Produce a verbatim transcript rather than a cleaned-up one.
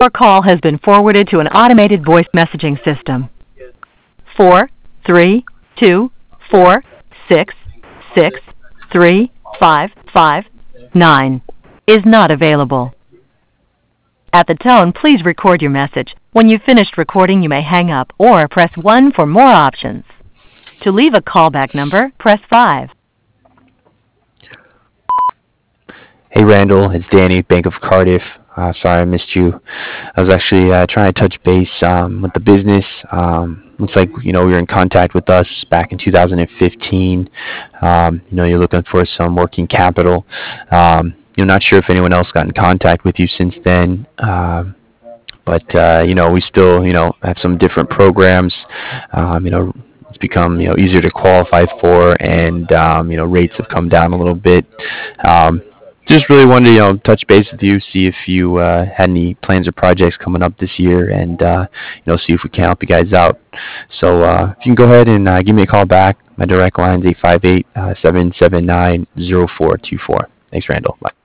Your call has been forwarded to an automated voice messaging system. Four, three, two, four, six, six, three, five, five, nine is not available. At the tone, please record your message. When you've finished recording, you may hang up or press one for more options. To leave a callback number, press five. Hey Randall, it's Danny, Bank of Cardiff. Uh, sorry I missed you. I was actually uh, trying to touch base um, with the business. Um, looks like you know we were in contact with us back in two thousand fifteen. Um, you know you're looking for some working capital. Um, you're not sure if anyone else got in contact with you since then. Um, but uh, you know we still you know have some different programs. Um, you know it's become you know easier to qualify for, and um, you know rates have come down a little bit. Um, Just really wanted to, you know, touch base with you, see if you uh, had any plans or projects coming up this year, and uh, you know, see if we can help you guys out. So uh, if you can go ahead and uh, give me a call back. My direct line is eight five eight, seven seven nine, zero four two four. Thanks, Randall. Bye.